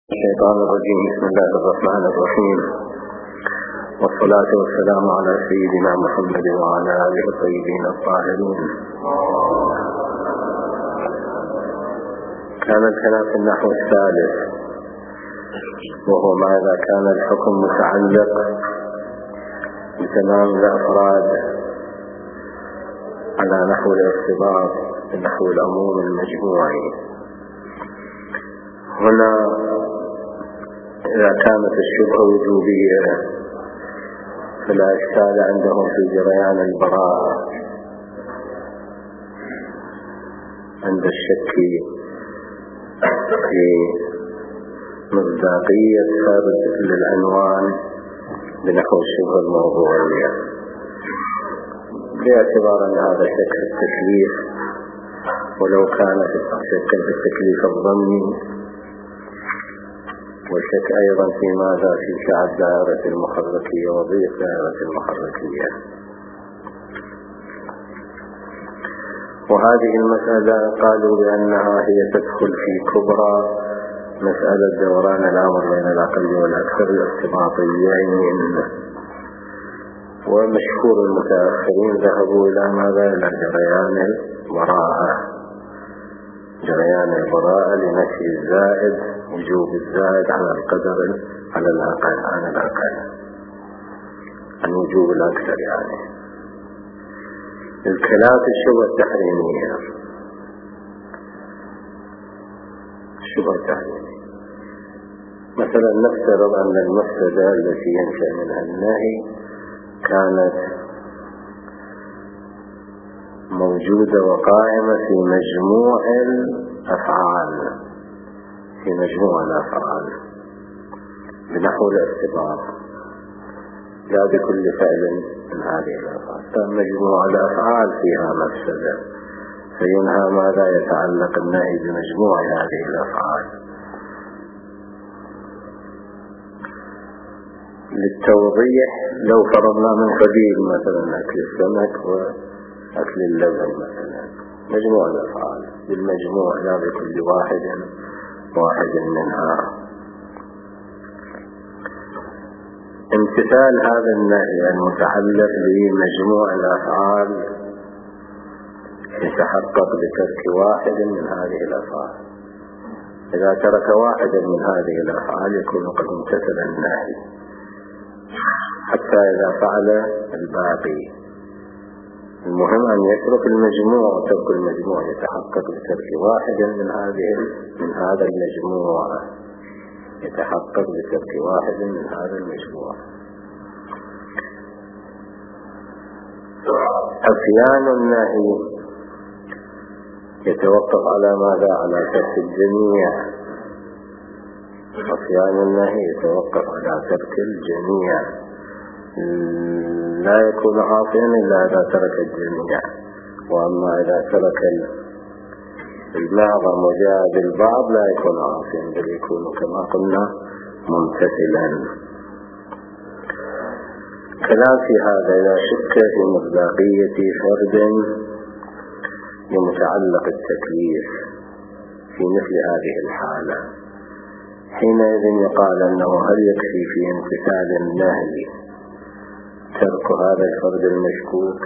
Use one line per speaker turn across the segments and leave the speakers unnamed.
الشيطان الرجيم. بسم الله الرحمن الرحيم، والصلاة والسلام على سيدنا محمد وعلى آله الطيبين الطاهرين. كان الكلام في النحو الثالث، وهو ماذا كان الحكم متعلق بتمام الأفراد على نحو الارتباط بنحو العموم المجموعي. هنا إذا كانت الشبهة وجوبية فلا إشكال عندهم في جريان البراءة عند الشك في مصداقية ثابت للعنوان بنحو الشبهة الموضوعية، باعتبار أن هذا شك في التكليف، ولو كان شك في التكليف الضمني، والشك أيضا في ماذا في سعة دائرة المحركية وضيق دائرة المحركية. وهذه المسألة قالوا بأنها هي تدخل في كبرى مسألة دوران الأمر بين الأقل والأكثر الارتباطيين. ومشهور المتأخرين ذهبوا إلى ماذا؟ إلى جريان البراءة لنفي الزائد، وجوب الزائد على القدر على الأقل عن وجوب الأكثر. يعني الكلام في الشبهة التحريمية. مثلا نفترض أن المفسدة التي ينشأ منها النهي كانت موجودة وقائمة في مجموع الأفعال بنحو الارتباط، لا بكل فعل من هذه الأفعال. مجموع الأفعال فيها مفسدة، فينهى ماذا يتعلق النهي بمجموع هذه الأفعال. للتوضيح لو فرضنا من قبيل مثلا أكل السمك وأكل اللبن مثلا، مجموع الأفعال بالمجموع لا بكل واحد منها. امتثال هذا النهي المتعلق بمجموع الأفعال يتحقق بترك واحد من هذه الأفعال. إذا ترك واحدا من هذه الأفعال يكون قد امتثل النهي، حتى إذا فعل الباقي. المهم أن يترك المجموع، وترك المجموع يتحقق بترك واحد من هذا المجموع، يتحقق بترك واحد من هذا المجموع. عصيان النهي يتوقف على ماذا؟ على ترك الجميع. عصيان النهي يتوقف على ترك الجميع، لا يكون عاصيا إلا إذا ترك الجميع. وأما إذا ترك المعظم وجاء بالبعض لا يكون عاصيا، بل يكون كما قلنا ممتثلا. كلام في هذا إذا شك في مصداقية فرد لمتعلق التكليف في مثل هذه الحالة، حينئذ يقال أنه هل يكفي في امتثال النهي ترك هذا الفرد المشكوك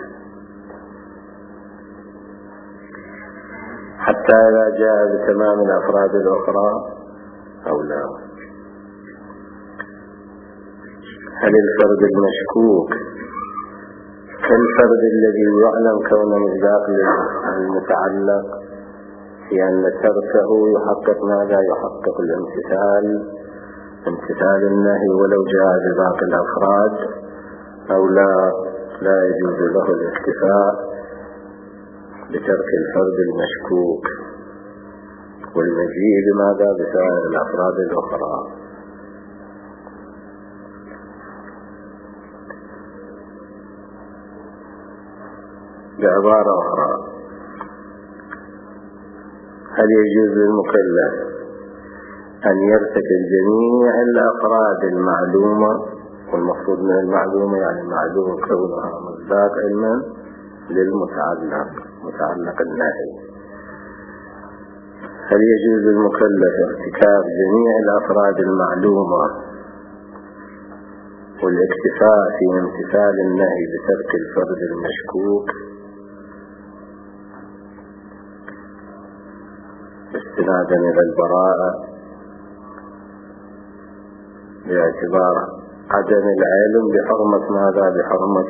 حتى إذا جاء بتمام الأفراد الأخرى أو لا؟ هل الفرد المشكوك كالفرد الذي يعلم كون مصداق للمتعلق في أن تركه يحقق ماذا؟ يحقق امتثال النهي ولو جاء بباقي الأفراد، أو لا يجوز له الاكتفاء بترك الفرد المشكوك والمجيء بماذا؟ بسائر الأفراد الأخرى. بعبارة أخرى، هل يجوز للمكلف أن يرتكب جميع الأفراد المعلومة؟ والمقصود من المعلومة يعني معلوم كونها مصداق علما للمتعلق النهي. هل يجوز للمكلف ارتكاب جميع الأفراد المعلومة والاكتفاء في امتثال النهي بترك الفرد المشكوك استنادا إلى البراءة باعتبار عدم العلم بحرمة ماذا؟ بحرمة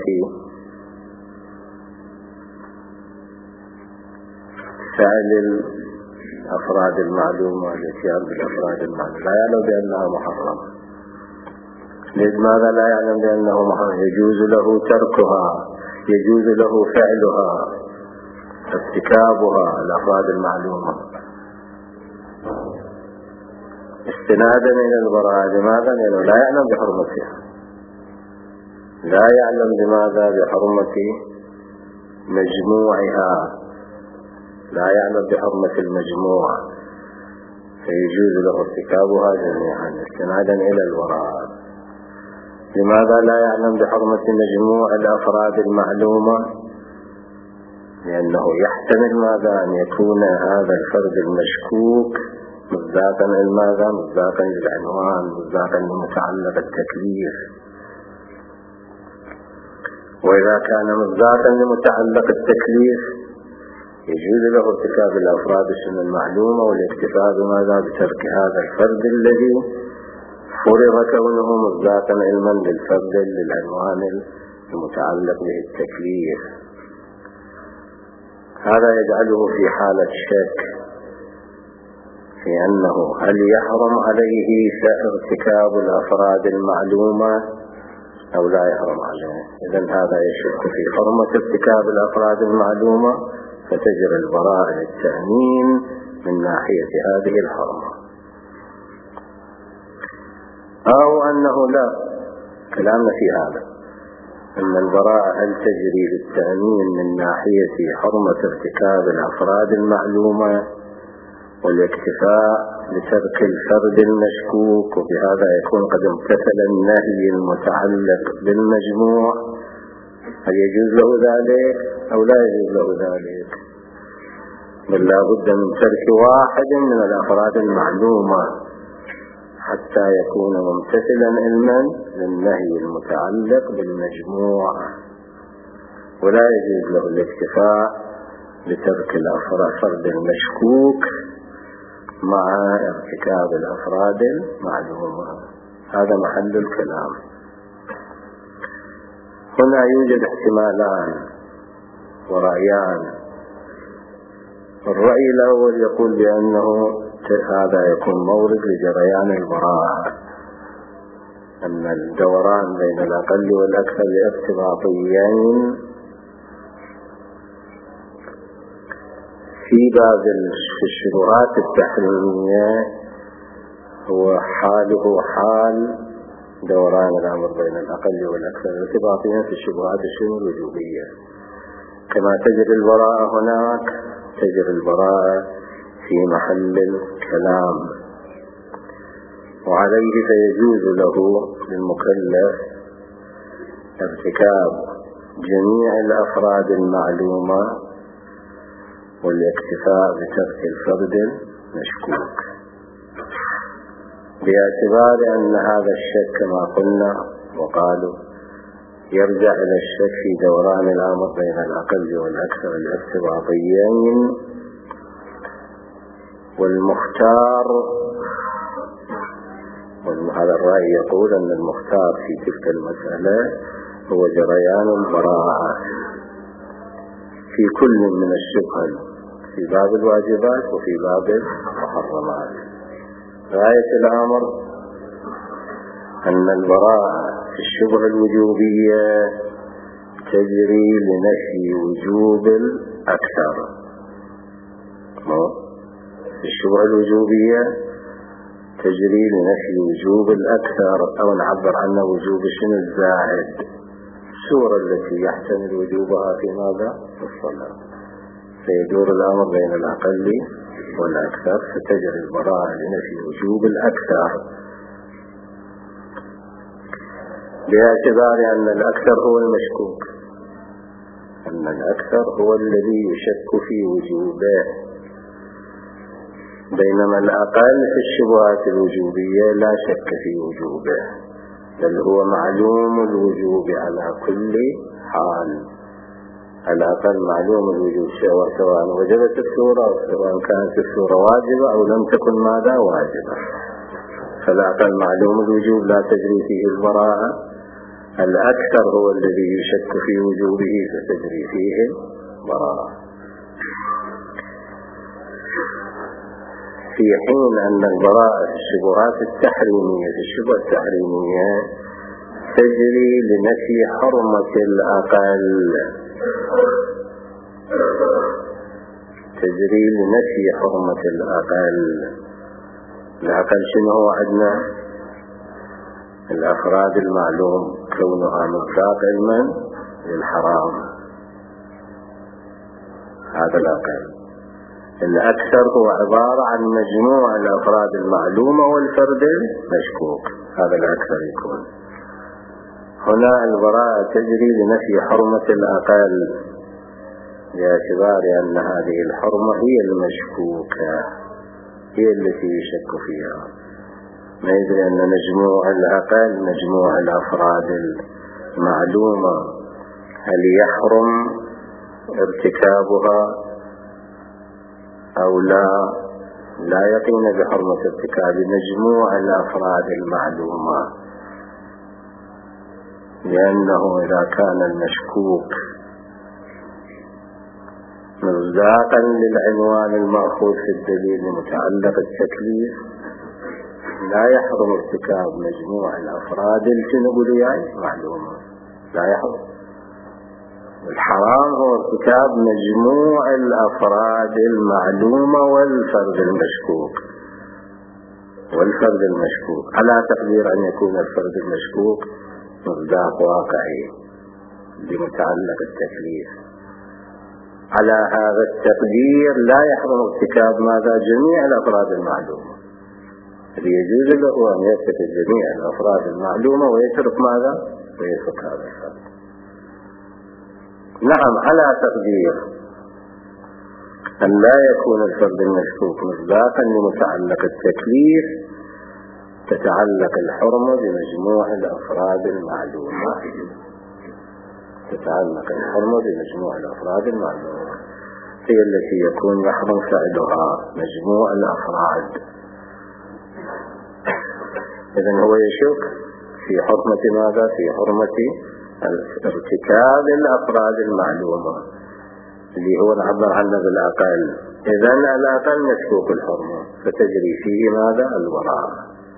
فعل الأفراد المعلومة والاتيان بالأفراد المعلومة، لا يعلم بأنها محرمة. لماذا لا يعلم بأنه محرم؟ يجوز له تركها، يجوز له فعلها، ارتكابها الأفراد المعلومة استنادا إلى البراءة. لماذا؟ لأنه لا يعلم بحرمتها، لا يعلم بماذا؟ بحرمة مجموعها، لا يعلم بحرمة المجموع، فيجوز له ارتكابها جميعا استنادا إلى البراءة. لماذا لا يعلم بحرمة مجموع الأفراد المعلومة؟ لأنه يحتمل ماذا؟ أن يكون هذا الفرد المشكوك مصداقا لماذا؟ مصداقا للعنوان، مصداقا لمتعلق التكليف. وإذا كان مصداقا لمتعلق التكليف يجوز له ارتكاب الأفراد المعلومة والاكتفاء بماذا؟ بترك هذا الفرد الذي فرض كونه مصداقا علما للفرد للعنوان المتعلق به التكليف. هذا يجعله في حالة شك في أنه هل يحرم عليه ارتكاب الأفراد المعلومة أو لا يحرم عليه. إذن هذا يشك في حرمة ارتكاب الأفراد المعلومة، فتجري البراءة للتأمين من ناحية هذه الحرمة. أو أنه لا، كلامنا في هذا أن البراءة هل تجري للتأمين من ناحية حرمة ارتكاب الأفراد المعلومة والاكتفاء بترك الفرد المشكوك، وبهذا يكون قد امتثل النهي المتعلق بالمجموع، هل يجوز له ذلك أو لا يجوز له ذلك؟ بل لا بد من ترك واحد من الأفراد المعلومة حتى يكون ممتثلا علما للنهي المتعلق بالمجموع، ولا يجوز له الاكتفاء بترك الفرد المشكوك مع ارتكاب الأفراد المعلومة. هذا محل الكلام. هنا يوجد احتمالان ورأيان. الرأي الأول يقول بأنه هذا يكون مورد لجريان البراءة، أن الدوران بين الأقل والأكثر ارتباطيين في باب الشبهات التحريمية هو حاله حال دوران الأمر بين الأقل والأكثر ارتباطيا في الشبهات الوجوبية. كما تجري البراءة هناك تجري البراءة في محل الكلام، وعليه فيجوز له للمكلف ارتكاب جميع الأفراد المعلومة والاكتفاء بترك الفرد المشكوك، باعتبار أن هذا الشك كما قلنا وقالوا يرجع إلى الشك في دوران الأمر بين الأقل والأكثر الارتباطيين. والمختار، هذا الرأي يقول أن المختار في تلك المسألة هو جريان البراءة في كل من الشبهة في باب الواجبات وفي باب المحرمات. غاية الأمر أن البراءة في الشبهة الوجوبية تجري لنفي وجوب الأكثر. في الشبهة الوجوبية تجري لنفي وجوب الأكثر، أو نعبر عنه وجوب شنو الزائد، السورة التي يحتمل وجوبها في ماذا؟ في الصلاة. فيدور الأمر بين الأقل والأكثر، فتجري البراءة لنفي وجوب الأكثر باعتبار أن الأكثر هو المشكوك، أن الأكثر هو الذي يشك في وجوبه، بينما الأقل في الشبهات الوجوبية لا شك في وجوبه، بل هو معلوم الوجوب على كل حال. الأقل معلوم الوجوب سواء وجبت الصورة أو سواء كانت الصورة واجبة أو لم تكن ماذا واجبة. فالأقل معلوم الوجوب لا تجري فيه البراءة. الأكثر هو الذي يشك في وجوبه فتجري فيه البراءة، في حين أن البراءة في الشبهات التحريمية في الشبهة التحريمية تجري لنفي حرمة الأقل، تجري لنفي حرمة الأقل. الأقل شنو هو عندنا؟ الأفراد المعلوم كونها مصداق علما للحرام، هذا الأقل. الأكثر هو عبارة عن مجموع الأفراد المعلومة والفرد المشكوك، هذا الأكثر يكون. هنا البراءة تجري لنفي حرمة الأقل باعتبار أن هذه الحرمة هي المشكوكة، هي التي يشك فيها. ما يدري أن مجموع الأقل مجموع الأفراد المعلومة هل يحرم ارتكابها أو لا يقين بحرمة ارتكاب مجموع الأفراد المعلومة، لأنه إذا كان المشكوك مصداقا للعنوان المأخوذ في الدليل المتعلق التكليف لا يحرم ارتكاب مجموع الأفراد الجنبلية معلومة، لا يحرم. الحرام هو ارتكاب مجموع الأفراد المعلومة والفرد المشكوك، على تقدير أن يكون الفرد المشكوك مصداق واقعي بمتعلق التكليف. على هذا التقدير لا يحرم ارتكاب ماذا؟ جميع الأفراد المعلومة. يجوز له أن يرتكب جميع الأفراد المعلومة ويترك ماذا؟ ويترك هذا الفرد. نعم، على تقدير أن لا يكون الفرد المشكوك مصداقا لمتعلق التكليف تتعلق الحرمة بمجموع الأفراد المعلومة، هي التي يكون يحرم فعلها مجموع الأفراد. إذن هو يشك في حرمة ماذا؟ في حرمة ارتكاب الأفراد المعلومة اللي هو نعبر عنه بالأقل. إذن الأقل مشكوك الحرمة فتجري فيه ماذا؟ البراءة.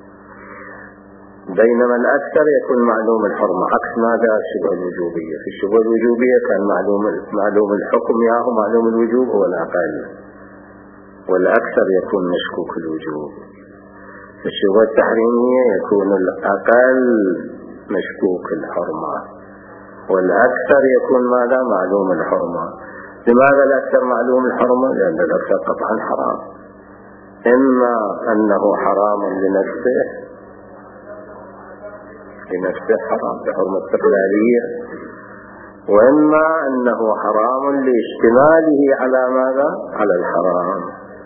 بينما الأكثر يكون معلوم الحرمة، عكس ماذا؟ الشبهة الوجوبية. في الشبهة الوجوبية كان معلوم الحكم ياهو معلوم الوجوب هو الأقل، والأكثر يكون مشكوك الوجوب. في الشبهة التحريمية يكون الأقل مشكوك الحرمة والأكثر يكون ماذا؟ معلوم الحرمة. لماذا الأكثر معلوم الحرمة؟ لأن الأكثر قطعا حرام، إما أنه حرام لنفسه حرام بحرمة استقلالية، وإما أنه حرام لاشتماله على ماذا؟ على الحرام.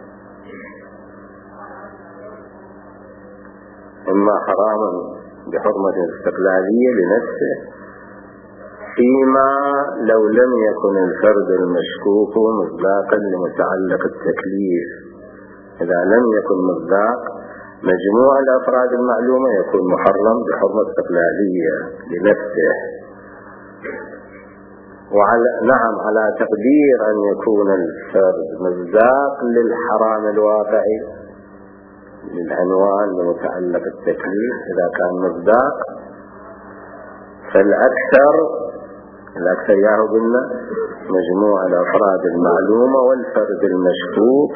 إما حراما بحرمة استقلالية لنفسه، فيما لو لم يكن الفرد المشكوك مصداقا لمتعلق التكليف. إذا لم يكن مصداق مجموع الأفراد المعلومة يكون محرم بحرمة استقلالية لنفسه. نعم، على تقدير أن يكون الفرد مصداق للحرام الواقعي للعنوان المتعلق التكليف. إذا كان مصداق فالأكثر ياهو قلنا مجموع الأفراد المعلومة والفرد المشكوك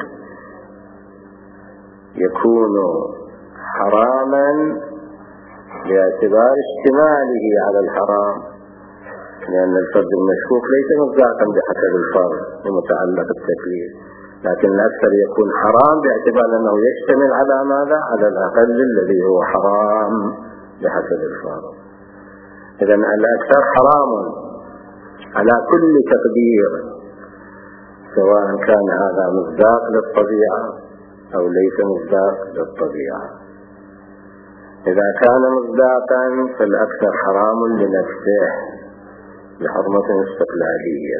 يكون حراما باعتبار اشتماله على الحرام، لأن الفرد المشكوك ليس مصداقا بحسب الفرد المتعلق التكليف، لكن الأكثر يكون حرام باعتبار أنه يشتمل على ماذا؟ على الأقل الذي هو حرام بحسب الفرد. إذن الأكثر حرام على كل تقدير، سواء كان هذا مصداق للطبيعة أو ليس مصداق للطبيعة. إذا كان مصداقا فالأكثر حرام لنفسه بحرمة استقلالية،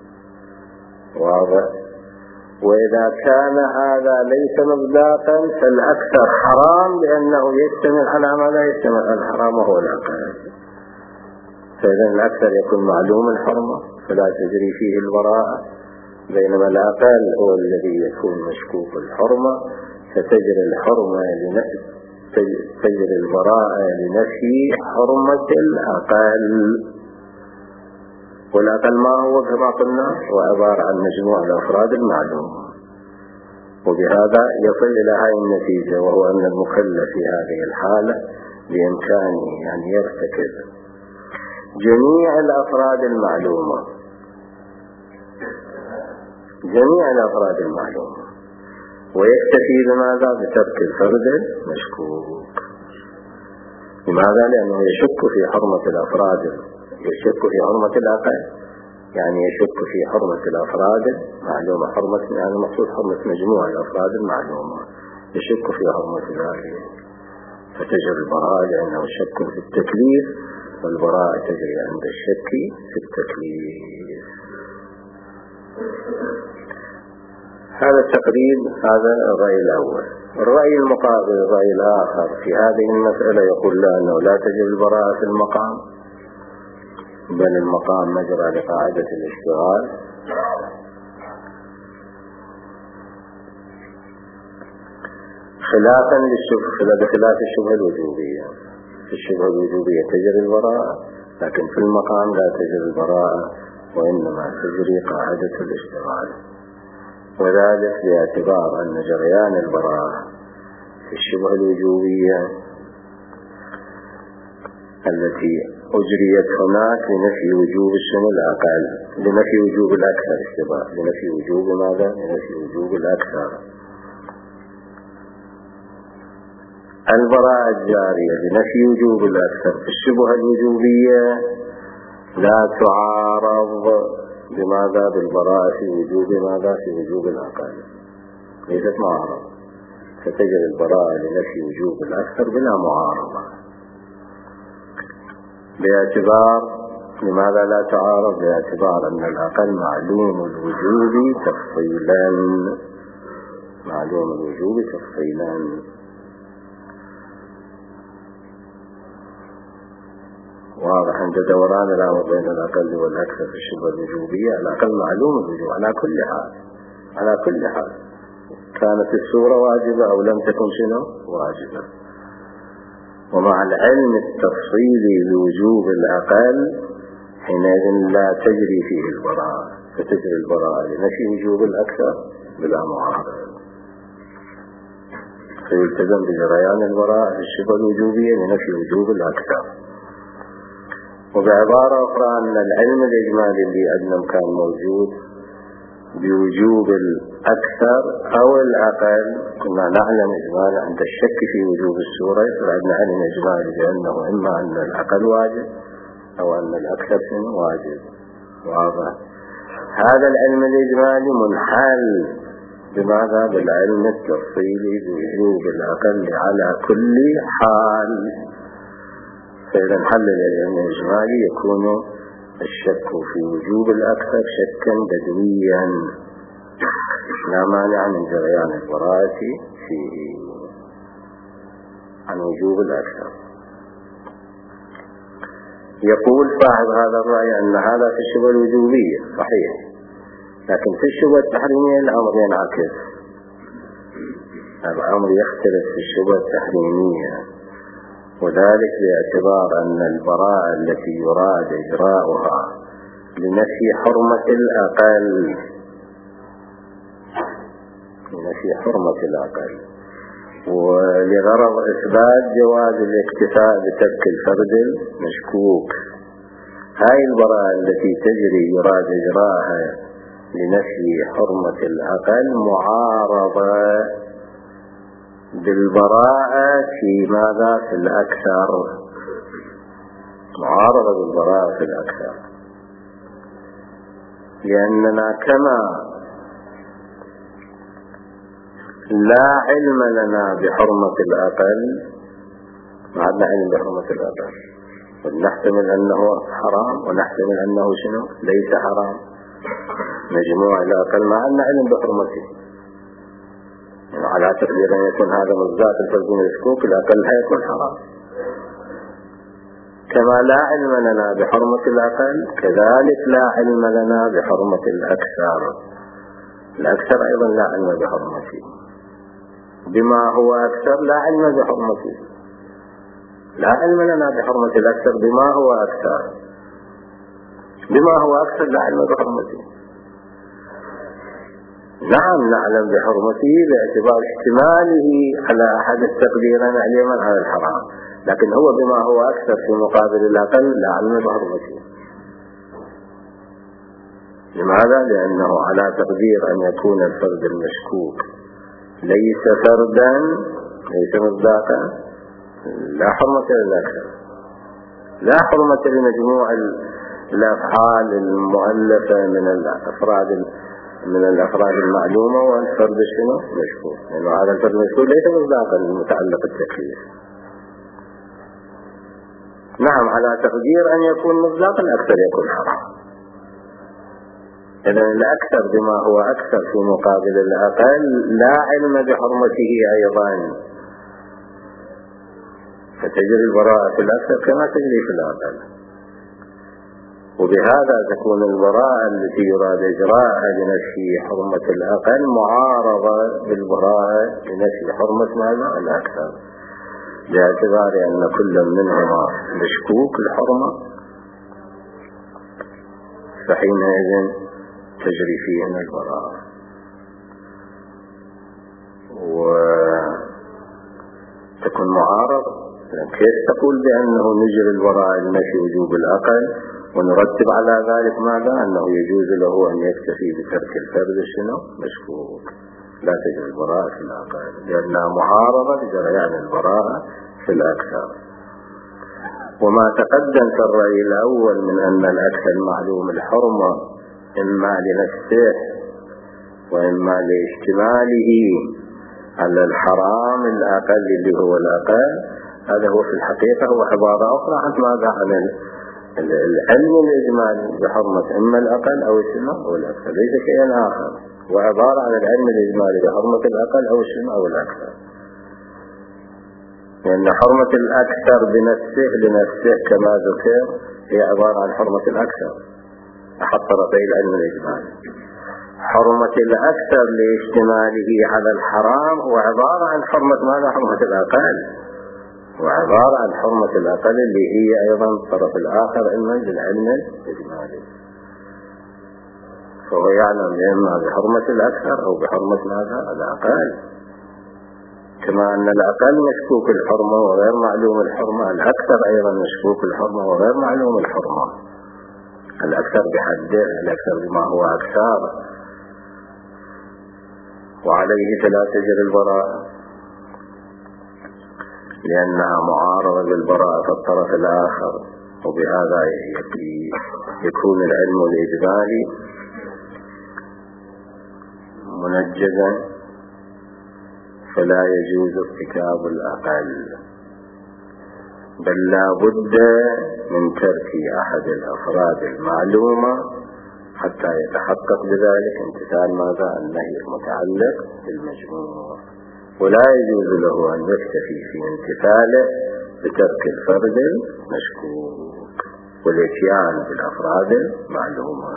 واضح. وإذا كان هذا ليس مصداقا فالأكثر حرام لأنه يشتمل على ما لا يشتمل على الحرام وهو الأقل. فإذا الأكثر يكون معلوم الحرمة فلا تجري فيه البراءة، بينما الأقل هو الذي يكون مشكوك الحرمة فتجري الحرمة تجري البراءة لنفي حرمة الأقل. والأقل ما هو كما قلنا هو عبارة عن مجموع الأفراد المعلومة. وبهذا يصل إلى هذه النتيجة، وهو أن المكلف في هذه الحالة بإمكانه أن يرتكب جميع الأفراد المعلومة، جميع الأفراد المعلومة، ويكتفي بماذا؟ بترك الفرد المشكوك. لماذا؟ لأنه يشك في حرمة الأفراد، يشك في حرمة الأقل، يعني يشك في حرمة الأفراد المعلومة، حرمة يعني مقصود حرمة مجموع الأفراد المعلومة، يشك في حرمة ذلك فتجري البراءة لأنه شك في التكليف، والبراءة تجري عند الشك في التكليف. هذا التقريب، هذا الرأي الأول. الرأي المقابل، الرأي الآخر في هذه المسألة يقول لا، أنه لا تجري البراءة في المقام، بل المقام مجرى لقاعدة الاشتغال، خلافا بخلاف الشبهة الوجوبية. في الشبهة الوجوبية تجري البراءة، لكن في المقام لا تجري البراءة، وإنما تجري قاعدة الاشتغال. وذلك باعتبار أن جريان البراءة في الشبهة الوجوبية التي أجريت هناك لنفي وجوب الشمول الأقل، لنفي وجوب الأكثر، لنفي وجوب ماذا؟ لنفي وجوب الأكثر. البراءة الجارية لنفي وجوب الأكثر في الشبهة الوجوبية لا تعارض بماذا؟ بالبراءة في وجوب ماذا؟ في وجوب الأقل، ليست معارضة، فتجري البراءة لنفي وجوب الأكثر بلا معارضة. باعتبار لماذا لا تعارض؟ باعتبار أن الأقل معلوم الوجوب تفصيلا، معلوم الوجوب تفصيلا. واضح عند دوران الأمر بين الأقل والأكثر في الشبهة الوجوبية. الأقل معلوم الوجوب على كل حال، على كل حال، كانت الصورة واجبة أو لم تكن شنو واجبة. ومع العلم التفصيلي لوجوب الأقل حينئذ لا تجري فيه البراءة، فتجري البراءة لنفي وجوب الأكثر بلا معارضة، فيلتزم بجريان البراءة في الشبهة الوجوبية لنفي وجوب الأكثر. وبعبارة أخرى أن العلم الإجمالي اللي أدنم كان موجود بوجوب الأكثر أو الأقل، كنا نعلم إجمالا عند الشك في وجوب السورة فعندنا علم إجمالي بأنه إما أن الأقل واجب أو أن الأكثر واجب. واضح. هذا العلم الإجمالي منحل بماذا؟ بالعلم التفصيلي بوجوب الأقل على كل حال. فإذا انحل العلم الإجمالي يكون الشك في وجوب الأكثر شكا بدويا لا مانع من جريان البراءة فيه عن وجوب الأكثر. يقول صاحب هذا الرأي أن هذا في الشبهة الوجوبية صحيح، لكن في الشبهة التحريمية الأمر ينعكس، الأمر يختلف في الشبهة التحريمية، وذلك باعتبار أن البراءة التي يراد إجراؤها لنفي حرمة الأقل، لنفي حرمة الأقل ولغرض إثبات جواز الاكتفاء بترك الفرد المشكوك، هاي البراءة التي تجري يراد إجراءها لنفي حرمة الأقل معارضة بالبراءة في ماذا؟ في الأكثر، معارضة بالبراءة في الأكثر، لأننا كما لا علم لنا بحرمة الأقل، ما عندنا علم بحرمة الأقل، ونحتمل أنه حرام ونحتمل أنه شنو ليس حرام. مجموع الأقل ما عندنا علم بحرمته، يعني على تقدير أن يكون هذا مصداق الفرد المشكوك الأقل هيكون حرام. كما لا علم لنا بحرمة الأقل كذلك لا علم لنا بحرمة الأكثر. الأكثر أيضا لا علم بحرمته، بما هو أكثر لا علم بحرمته. لا علم لنا بحرمة الأكثر بما هو أكثر، بما هو أكثر لا علم بحرمته. نعم نعلم بحرمته باعتبار احتماله على أحد التقديرين اليمن على الحرام، لكن هو بما هو أكثر في مقابل الأقل لا علم بحرمته. لماذا؟ لأنه على تقدير أن يكون الفرد المشكوك ليس فردا ليس مصداقا لا حرمة للأكثر، لا حرمة لمجموع الأفعال المؤلفة من الأفراد المعلومة والفرد شنو مشكوك، لأنه هذا الفرد المشكوك ليس مصداقا للمتعلق التكليف. نعم على تقدير أن يكون مصداقا الأكثر يكون حرام. إذن الأكثر بما هو أكثر في مقابل الأقل لا علم بحرمته أيضا، فتجري البراءة في الأكثر كما تجري في الأقل. وبهذا تكون البراءة التي يراد إجراءها لنفي حرمة الأقل معارضة بالبراءة لنفي حرمة ماذا الأكثر، باعتبار أن كل منهما مشكوك الحرمة، فحينئذ تجري فيهما البراءة. وتكون معارضة، كيف تقول بأنه نجري البراءة لنفي وجوب الأقل ونرتب على ذلك ماذا أنه يجوز له أن يكتفي بترك الفرد شنو مشكوك؟ لا تجري البراءة في الأقل لأنها معارضة بجريان البراءة في الأكثر. وما تقدم في الرأي الأول من أن الأكثر معلوم الحرمة إما لنفسه وإما لاشتماله على الحرام الأقل اللي هو الأقل، هذا هو في الحقيقة هو عبارة أخرى عن ماذا عن العلم الإجمالي بحرمة إما الأقل أو الشنو أو الأكثر، ليس شيئا آخر، وعبارة عن العلم الإجمالي بحرمة الأقل أو الشنو أو الأكثر. لأن حرمة الأكثر بنفسه لنفسه كما ذكر هي عبارة عن حرمة الأكثر أحط طرفي العلم الإجمالي. حرمة الأكثر لاشتماله على الحرام هو عبارة عن حرمة ماذا حرمة الأقل، وعبارة عن حرمة الأقل اللي هي أيضا الطرف الآخر علما بالعلم الإجمالي. فهو يعلم إما بحرمة الأكثر أو بحرمة ماذا الأقل. كما أن الأقل مشكوك الحرمة وغير معلوم الحرمة، الأكثر أيضا مشكوك الحرمة وغير معلوم الحرمة. الأكثر بحده، الأكثر بما هو أكثر، وعليه فلا تجري البراءة لأنها معارضة بالبراءة في الطرف الآخر. وبهذا يكون العلم الإجمالي منجزا، فلا يجوز ارتكاب الأقل، بل لا بد من ترك أحد الأفراد المعلومة حتى يتحقق بذلك امتثال ماذا النهي المتعلق بالمجموع، ولا يجوز له أن يكتفي في امتثاله بترك الفرد المشكوك والاتيان بالأفراد المعلومة.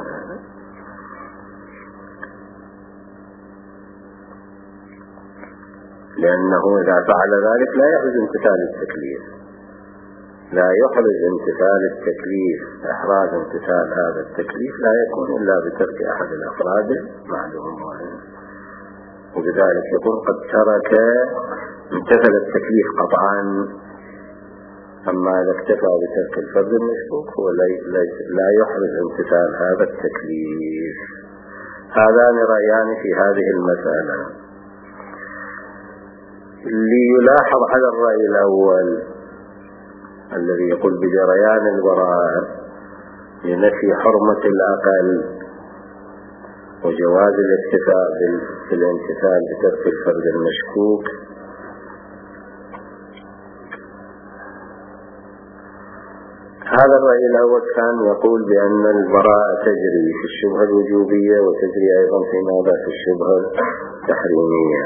لأنه إذا فعل ذلك لا يحرز امتثال التكليف، لا يحرز امتثال التكليف. إحراز امتثال هذا التكليف لا يكون إلا بترك أحد الأفراد المعلومة، وبذلك يكون قد ترك امتثل التكليف قطعا. أما إذا اكتفى بترك الفرد المشكوك هو لا يحرز امتثال هذا التكليف. هذان رأيان في هذه المسألة. ليلاحظ على الرأي الأول الذي يقول بجريان البراءة لنفي حرمة الأقل وجواز الاكتفاء بالامتثال بترك الفرد المشكوك. هذا الرأي الأول كان يقول بأن البراءة تجري في الشبهة الوجوبية وتجري أيضا في ماذا في الشبهة التحريمية،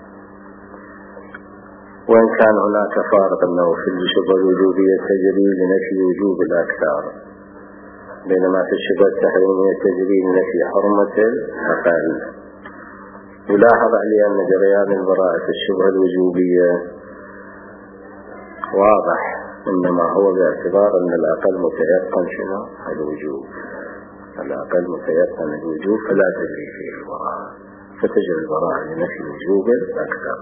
وإن كان هناك فارق أنه في الشبهة الوجوبية تجري لنفي وجوب الأكثر، بينما في الشبهة التحريمية تجري لنفي حرمة الأقل. يلاحظ علي أن جريان البراءة في الشبهة الوجوبية واضح، إنما هو باعتبار أن الأقل متيقن شنو الوجوب، الأقل متيقن الوجوب فلا تجري فيه البراءة، فتجري البراءة لنفي وجوب الأكثر.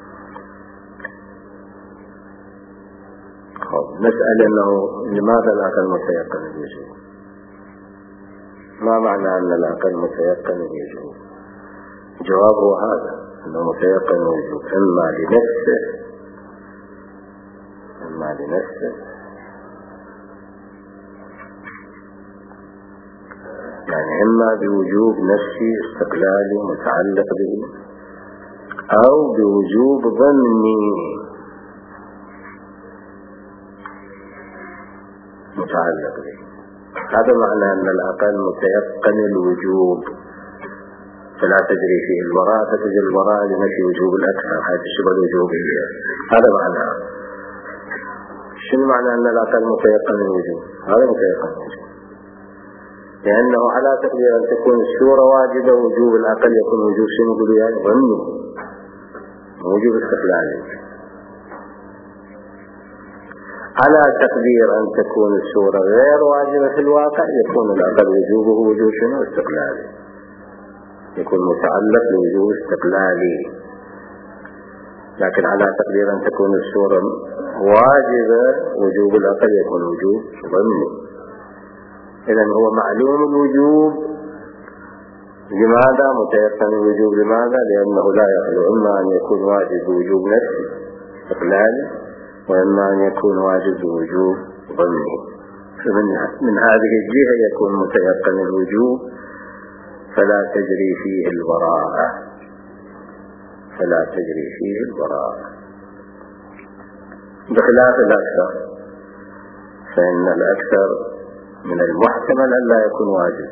نسأل أنه لماذا الأقل متيقن الوجوب؟ ما معنى أن الأقل متيقن الوجوب؟ جوابه هذا، أنه متيقن الوجوب إما لنفسه يعني إما بوجوب نفسي استقلالي متعلق به، أو بوجوب ظني متعلق به. هذا معنى أن الأقل متيقن الوجوب فلا تجري فيه البراءة، فتجري البراءة لنفي وجوب الأكثر حيث الشبهة الوجوبية. هذا معناه. شنو معنى أن الأقل متيقن الوجوب؟ هذا متيقن الوجوب، لأنه على تقدير أن تكون الصورة واجبة وجوب الأقل يكون وجوب شنو يقولوا يعني ظني، وجوب استقلالي. على تقدير أن تكون الصورة غير واجبة في الواقع يكون الأقل وجوبه وجوب شنو استقلالي، يكون متعلق بوجوب استقلالي. لكن على تقدير أن تكون الصورة واجبة وجوب الأقل يكون وجوب ظني. إذن هو معلوم الوجوب. لماذا متيقن الوجوب؟ لماذا؟ لأنه لا يخلو إما أن يكون واجب بوجوب نفسي استقلالي، وإما أن يكون واجب بوجوب ظني. فمن هذه الجهة يكون متيقن الوجوب فلا تجري فيه البراءة، بخلاف الأكثر، فإن الأكثر من المحتمل أن لا يكون واجب،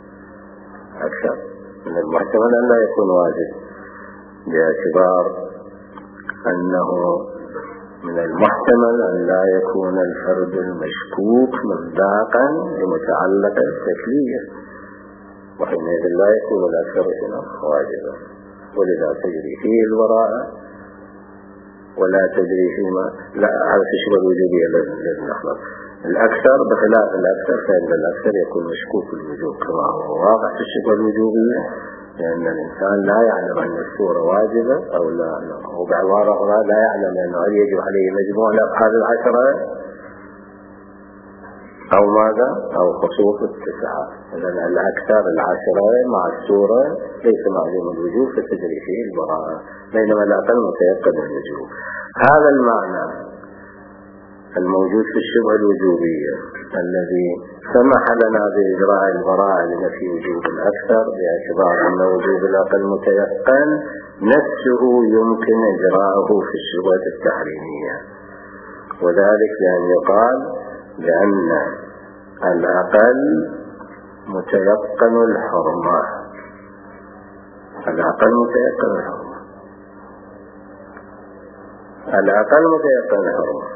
باعتبار أنه من المحتمل أن لا يكون الفرد المشكوك مصداقا لمتعلق التكليف، وحينئذ لا يكون الأكثر واجبا، ولذا تجري فيه البراءة ولا تجري فيما لا. هذا في الشبهة الوجوبية لازم نخلص. الأكثر بخلاف الأكثر، فإن الأكثر يكون مشكوك الوجوب كما هو واضح في الشبهة الوجوبية، لأن الإنسان لا يعلم أن الصورة واجبة أو لا، وبعبارة أخرى لا يعلم أنه هل يجب عليه مجموع الأفعال العشرة أو ماذا أو خصوص التسعة. لأن الأكثر العشرة مع الصورة ليس معلوم الوجوب فتجري فيه البراءة، بينما الأقل متيقن الوجوب. هذا المعنى الموجود في الشبهة الوجوبية الذي سمح لنا بإجراء البراءة لنفي وجوب الأكثر باعتبار أن وجوب الأقل متيقن، نفسه يمكن إجراءه في الشبهة التحريمية، وذلك لأن يقال بأن الأقل متيقن الحرمة، الأقل متيقن الحرمة،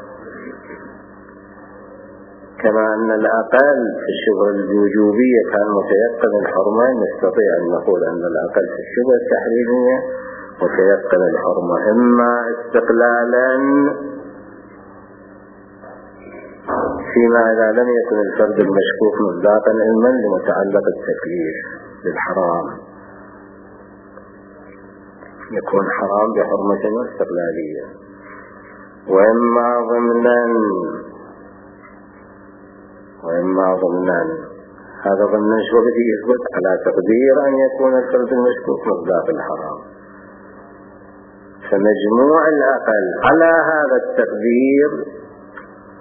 كما أن الأقل في الشبهة الوجوبية كان متيقن الحرمة، نستطيع أن نقول أن الأقل في الشبهة التحريمية متيقن الحرمة إما استقلالا فيما إذا لم يكن الفرد المشكوك مصداقا علما لمتعلق التكليف بالحرام، يكون حرام بحرمة استقلالية، وإما ضمنا هذا ضمن شو بدي يثبت على تقدير أن يكون الفرد المشكوك مصداق الحرام. فمجموع الأقل على هذا التقدير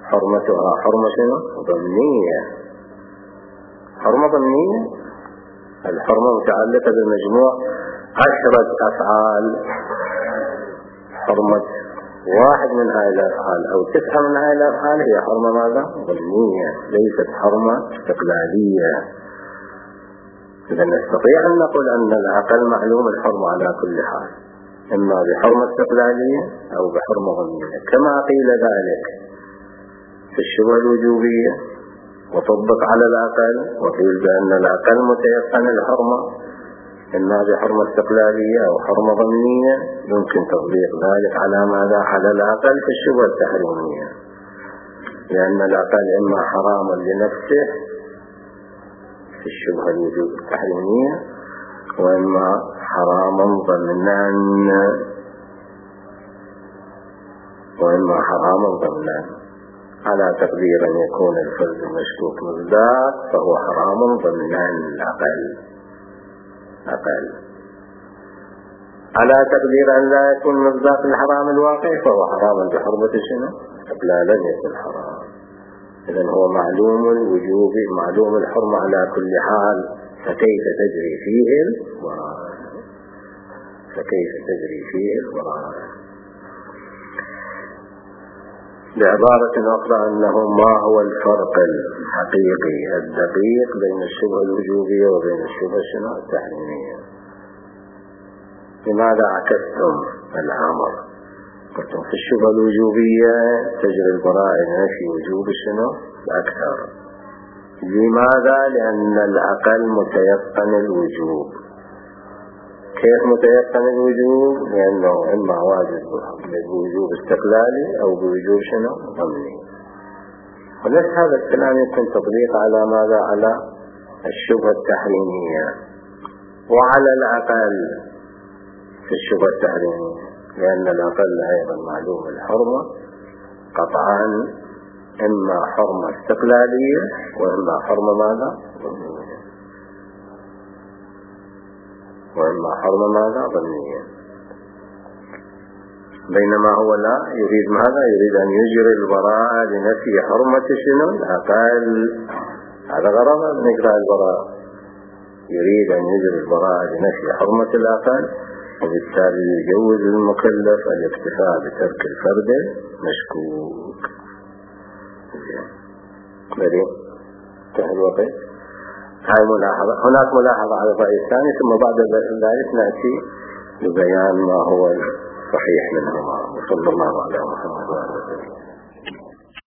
حرمتها حرمة ضمنية، الحرمة متعلقة بمجموع 10 أفعال. حرمة واحد من هاي الأفعال أو 9 من هاي الأفعال هي حرمة ماذا؟ ظنية، ليست حرمة استقلالية. إذا نستطيع أن نقول أن العقل معلوم الحرمة على كل حال، إما بحرمة استقلالية أو بحرمة ظنية، كما قيل ذلك في الشبهة الوجوبية وطبق على العقل، وقيل بأن العقل متيقن الحرمة إما بحرمة استقلالية أو حرمة ظنية. يمكن تطبيق ذلك على ماذا؟ على العقل في الشبهة التحريمية، لأن العقل إما حراما لنفسه في الشبهة التحريمية، وإما حراما ضمنا، وإما حراما ضمنا، على تقدير أن يكون الفرد المشكوك مصداق فهو حرام ضمنا العقل أقل، على تقدير أن لا يكون مصداق الحرام الواقع فهو حرام بحرمة شنو؟ استقلالا يكون حرام. إذن هو معلوم الوجوب معلوم الحرمة على كل حال، فكيف تجري فيه الوراء؟ فكيف تجري فيه الوراء؟ بعبارة أخرى أنه ما هو الفرق الحقيقي الدقيق بين الشبهة الوجوبية وبين الشبهة التحريمية؟ لماذا عكستم الأمر؟ قلتم في الشبهة الوجوبية تجري البراءة في وجوب أكثر. لماذا؟ لأن العقل متيقن الوجوب. كيف متيقن الوجوب؟ لأنه إما واجب بوجوب استقلالي أو بوجوب ضمني. ونفس هذا الكلام يمكن تطبيق على ماذا؟ على الشبهة التحريمية وعلى العقل في الشبهة التحريمية، لأن العقل أيضا معلوم الحرمة قطعا، إما حرمة استقلالية وإما حرمة ماذا؟ وإما حرمة ماذا؟ ظنية. بينما هو لا يريد ماذا؟ يريد أن يجري البراءة لنفي حرمة العقل. هذا غرض من إجراء البراءة، يريد أن يجري البراءة لنفي حرمة العقل، وبالتالي يجوز المكلف الاكتفاء بترك الفرد مشكوك. بدي انتهى الوقت. هاي ملاحظة. هناك ملاحظة على الرأي الثاني، ثم بعد ذلك نأتي لبيان ما هو الصحيح منهما. وصلى الله على محمد.